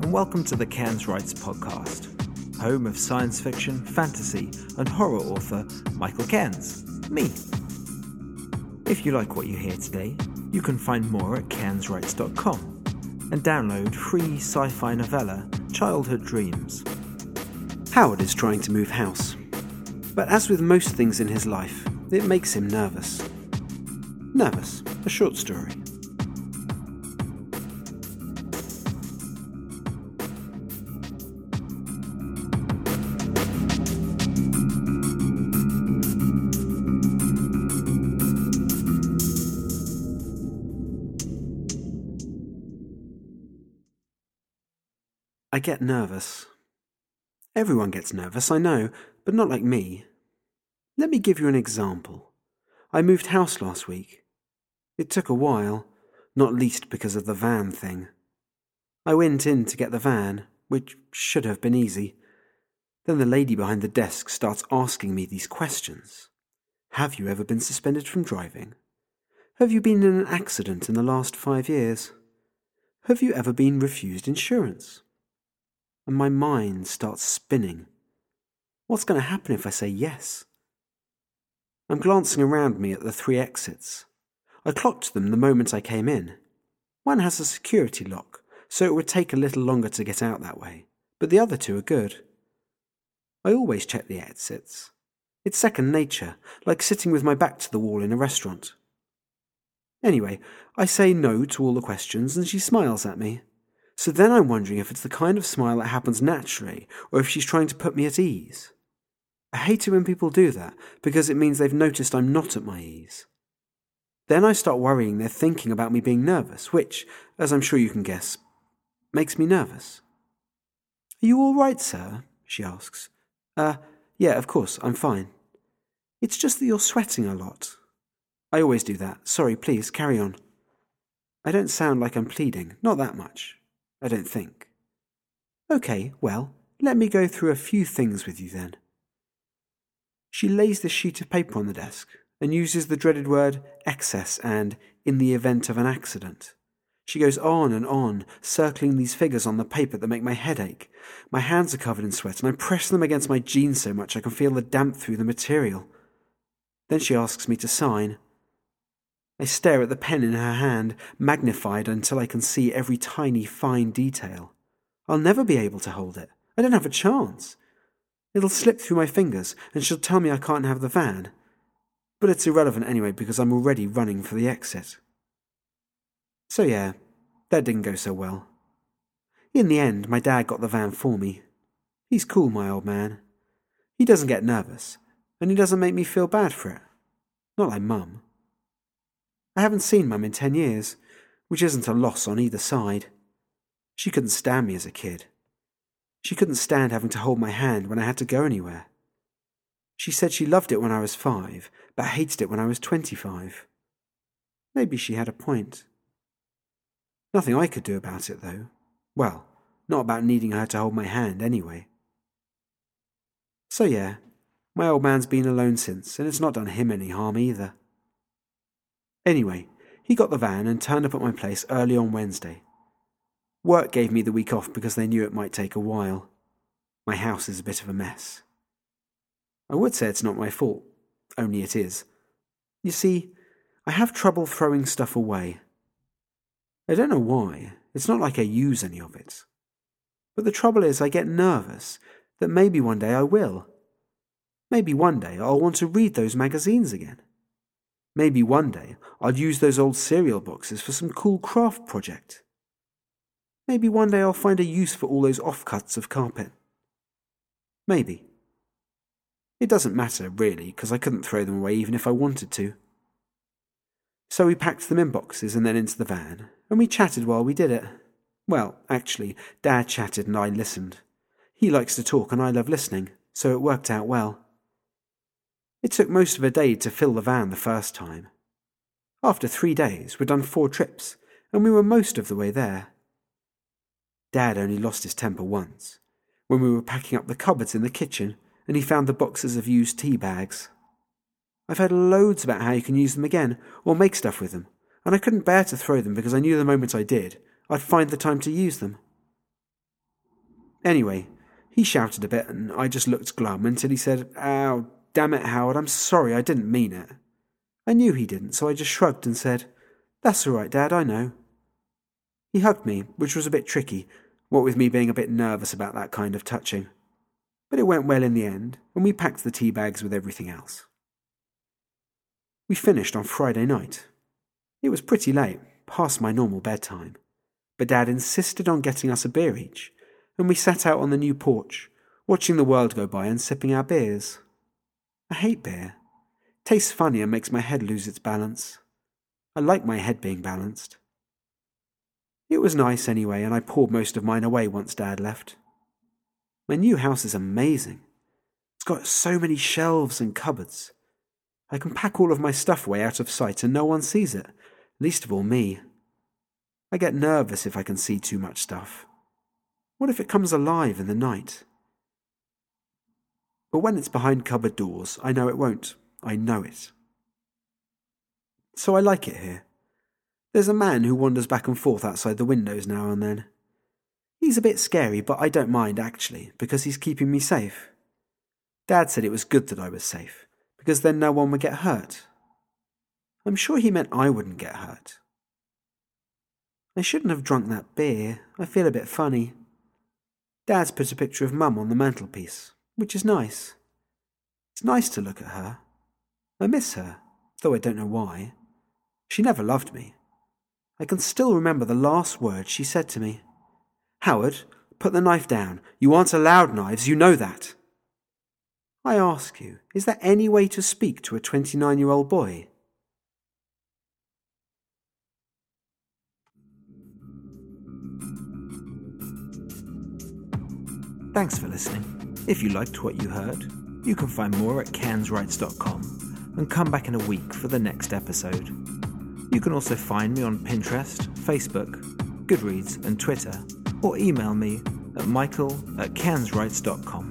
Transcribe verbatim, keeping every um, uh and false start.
and welcome to the Cairns Writes podcast, home of science fiction, fantasy, and horror author Michael Cairns, me. If you like what you hear today, you can find more at cairns writes dot com and download free sci-fi novella Childhood Dreams. Howard is trying to move house, but as with most things in his life, it makes him nervous. Nervous, a short story. I get nervous. Everyone gets nervous, I know, but not like me. Let me give you an example. I moved house last week. It took a while, not least because of the van thing. I went in to get the van, which should have been easy. Then the lady behind the desk starts asking me these questions. Have you ever been suspended from driving? Have you been in an accident in the last five years? Have you ever been refused insurance? And my mind starts spinning. What's going to happen if I say yes? I'm glancing around me at the three exits. I clocked them the moment I came in. One has a security lock, so it would take a little longer to get out that way, but the other two are good. I always check the exits. It's second nature, like sitting with my back to the wall in a restaurant. Anyway, I say no to all the questions and she smiles at me. So then I'm wondering if it's the kind of smile that happens naturally, or if she's trying to put me at ease. I hate it when people do that, because it means they've noticed I'm not at my ease. Then I start worrying they're thinking about me being nervous, which, as I'm sure you can guess, makes me nervous. Are you all right, sir? She asks. Uh, yeah, of course, I'm fine. It's just that you're sweating a lot. I always do that. Sorry, please, carry on. I don't sound like I'm pleading, not that much. I don't think. Okay, well, let me go through a few things with you then. She lays the sheet of paper on the desk and uses the dreaded word excess and in the event of an accident. She goes on and on, circling these figures on the paper that make my head ache. My hands are covered in sweat and I press them against my jeans so much I can feel the damp through the material. Then she asks me to sign. I stare at the pen in her hand, magnified until I can see every tiny, fine detail. I'll never be able to hold it. I don't have a chance. It'll slip through my fingers, and she'll tell me I can't have the van. But it's irrelevant anyway, because I'm already running for the exit. So yeah, that didn't go so well. In the end, my dad got the van for me. He's cool, my old man. He doesn't get nervous, and he doesn't make me feel bad for it. Not like Mum. I haven't seen Mum in ten years, which isn't a loss on either side. She couldn't stand me as a kid. She couldn't stand having to hold my hand when I had to go anywhere. She said she loved it when I was five, but hated it when I was twenty-five. Maybe she had a point. Nothing I could do about it, though. Well, not about needing her to hold my hand anyway. So yeah, my old man's been alone since, and it's not done him any harm either. Anyway, he got the van and turned up at my place early on Wednesday. Work gave me the week off because they knew it might take a while. My house is a bit of a mess. I would say it's not my fault, only it is. You see, I have trouble throwing stuff away. I don't know why, it's not like I use any of it. But the trouble is I get nervous that maybe one day I will. Maybe one day I'll want to read those magazines again. Maybe one day I'll use those old cereal boxes for some cool craft project. Maybe one day I'll find a use for all those offcuts of carpet. Maybe. It doesn't matter, really, because I couldn't throw them away even if I wanted to. So we packed them in boxes and then into the van, and we chatted while we did it. Well, actually, Dad chatted and I listened. He likes to talk and I love listening, so it worked out well. It took most of a day to fill the van the first time. After three days, we'd done four trips, and we were most of the way there. Dad only lost his temper once, when we were packing up the cupboards in the kitchen, and he found the boxes of used tea bags. I've heard loads about how you can use them again, or make stuff with them, and I couldn't bear to throw them because I knew the moment I did, I'd find the time to use them. Anyway, he shouted a bit and I just looked glum until he said, "Ow, damn it, Howard, I'm sorry, I didn't mean it." I knew he didn't, so I just shrugged and said, "That's all right, Dad, I know." He hugged me, which was a bit tricky, what with me being a bit nervous about that kind of touching. But it went well in the end, and we packed the tea bags with everything else. We finished on Friday night. It was pretty late, past my normal bedtime, but Dad insisted on getting us a beer each, and we sat out on the new porch, watching the world go by and sipping our beers. I hate beer. It tastes funny and makes my head lose its balance. I like my head being balanced. It was nice anyway, and I poured most of mine away once Dad left. My new house is amazing. It's got so many shelves and cupboards. I can pack all of my stuff away out of sight and no one sees it, least of all me. I get nervous if I can see too much stuff. What if it comes alive in the night? But when it's behind cupboard doors, I know it won't. I know it. So I like it here. There's a man who wanders back and forth outside the windows now and then. He's a bit scary, but I don't mind actually, because he's keeping me safe. Dad said it was good that I was safe, because then no one would get hurt. I'm sure he meant I wouldn't get hurt. I shouldn't have drunk that beer. I feel a bit funny. Dad's put a picture of Mum on the mantelpiece, which is nice. It's nice to look at her. I miss her, though I don't know why. She never loved me. I can still remember the last words she said to me. "Howard, put the knife down. You aren't allowed knives, you know that." I ask you, is there any way to speak to a twenty-nine-year-old boy? Thanks for listening. If you liked what you heard, you can find more at cans writes dot com and come back in a week for the next episode. You can also find me on Pinterest, Facebook, Goodreads and Twitter, or email me at michael at cans writes dot com.